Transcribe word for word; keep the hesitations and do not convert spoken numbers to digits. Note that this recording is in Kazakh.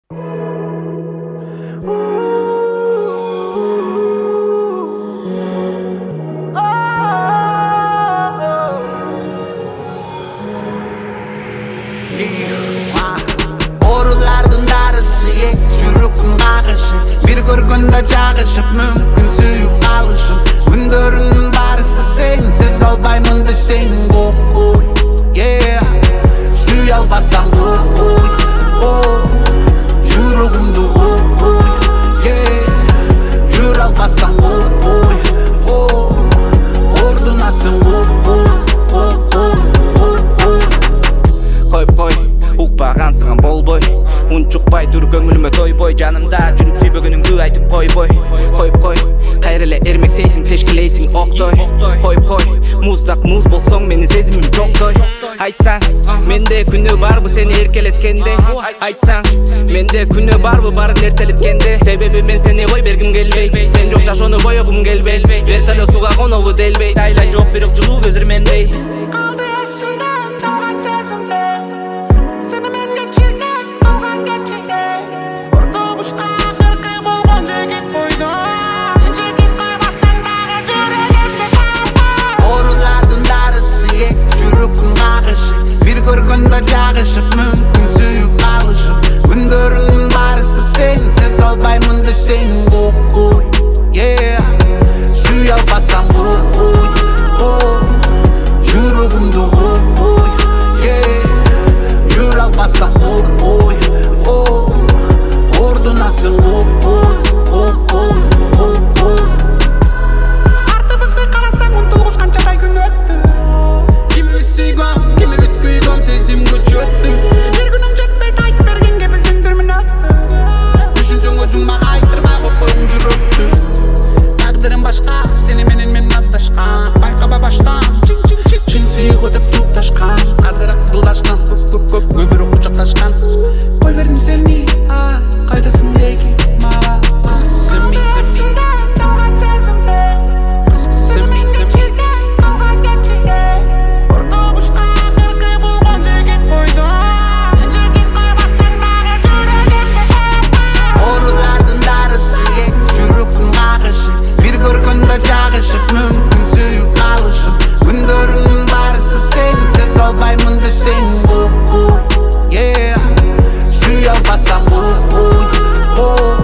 Orulardın darısı ye, жүрегім қағышы. Bir көргенде жағышып, мүмкін сүйіп алышым. Күндерімнің барысы сенсіз албаймын десең, ой, yeah. Сүй албасаң, ой, ой, жүрегімді, ой, yeah. Жүр албасаң, ой, ой, ордынасың, ой, ой, ой, ой. Қойып қой, ұқпағансыған болбой, ұн шықпай тұр көңіліме тойбой. Жанымда жүріп сүйбегеніңді айтып қойбой. Қойып қой, қайрылы ермектейсің, тешкілейсің оқтой. Қойып қой, мұздақ мұз болсоң мені сезімім жоқтой. Айтсаң, менде күні барбы сені еркелеткенде. Айтсаң, менде күні барбы барын ертелеткенде. Себебі мен сені қой бергім келбей, сен жоқ жашоны бойығым келбей. Вертолет суға қонуы делбей, айла жоқ бірік жылу көзірмендей. Bir көргенде жағышып, мүмкін сүйіп алышым. Күндерімнің барысы сенсіз албаймын десең, ой, yeah. Сүй албасаң, ой, ой, жүрегімді, ой, yeah. Жүр албасаң, ой, ой, ордынасың, ой, ой, ой, ой. Артымызға қарасаң, ұмтылғыш қаншадай күн өтті. Kimi sүйгім, kimi біз күйгім, сезімге жеттім. Bir күнім жетпейді айтып бергенге бізден бір минутты. Düşünsün өзің маға айттырма қойып қойым жүректі. Тағдырым башқа, сені менен мен атташқан. Байқаба баштан, шын сүйіп өтіп тупташқан. Қазір қызылдашқан, көп көп көп өмірі құшақташқан. Қой бердім сені, қайдасың неге маға қызықсың мен. Көргенде жағышып, мүмкін сүйіп алышым. Күндерімнің барысы сенсіз албаймын десең, ой, yeah. Сүй албасаң, ой, ой.